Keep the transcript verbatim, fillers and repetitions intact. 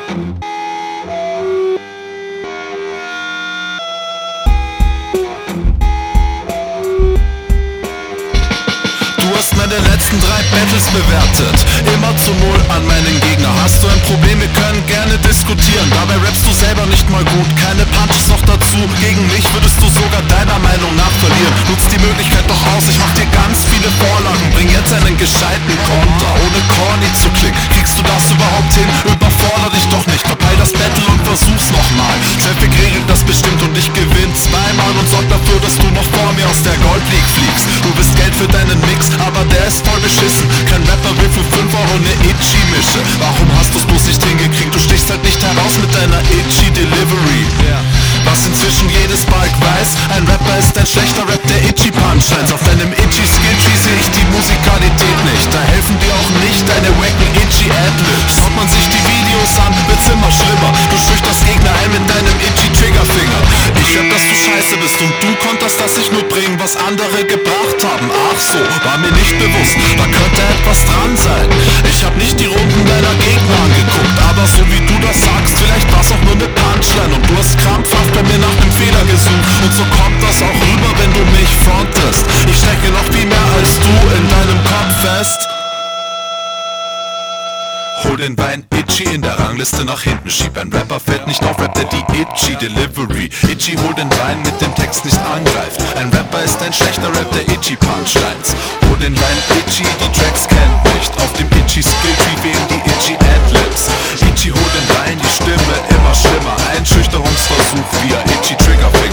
Meine letzten drei Battles bewertet, immer zu null an meinen Gegner. Hast du ein Problem, wir können gerne diskutieren. Dabei rappst du selber nicht mal gut, keine Punches noch dazu. Gegen mich würdest du sogar deiner Meinung nach verlieren. Nutz die Möglichkeit doch aus, ich mach dir ganz viele Vorlagen. Bring jetzt einen gescheiten Konter, ohne corny zu klingen. Kriegst du das überhaupt hin? Überforder dich doch nicht, verpeil das Battle und versuch's nochmal. Traffic regelt das bestimmt und ich gewinn zweimal und sorg dafür, dass du noch vor mir aus der Gold League fliegst. Du bist Geld für deinen Mix, aber der ist voll beschissen. Kein Rapper will für fünf Euro ne Itchy-Mische. Warum hast du's bloß nicht hingekriegt? Du stichst halt nicht heraus mit deiner Itchy-Delivery. Was inzwischen jedes Balk weiß, ein Rapper ist ein schlechter Rap, der Itchy-Punchlines. Auf deinem Itchy-Skill-Tree sehe ich die Musikalität nicht. Da helfen dir auch nicht deine wacken Itchy-Adlibs. Schaut man sich die Videos an, wird's immer schlimmer. Du schüchterst Gegner ein mit deinem Itchy-Triggerfinger. Ich rap, dass du scheiße bist und du konntest das nicht nur bringen, was andere gebracht haben. Ach so, war mir nicht bewusst, da könnte etwas dran sein. Ich hab nicht die Runden deiner Gegner angeguckt, aber so wie du das sagst, vielleicht war's auch nur ne Punchline. Und du hast krampfhaft bei mir nach dem Fehler gesucht. Und so kommt das auch rüber, wenn du mich frontest. Ich stecke noch viel mehr als du in deinem Kopf fest. Hol den Wein Itchy in der Rangliste nach hinten, schieb. Ein Rapper fällt nicht auf, rappt er die Itchy Delivery. Itchy hol den Wein mit dem Text nicht angreift. Ein Rapper ist ein schlechter Rap, der Itchy Punchlines. Hol den Wein Itchy, die Tracks kennt nicht. Auf dem Itchy Skill-Tree fehlen die Itchy Adlibs. Itchy hol den Wein, die Stimme immer schlimmer. Einschüchterungsversuch via Itchy Trigger.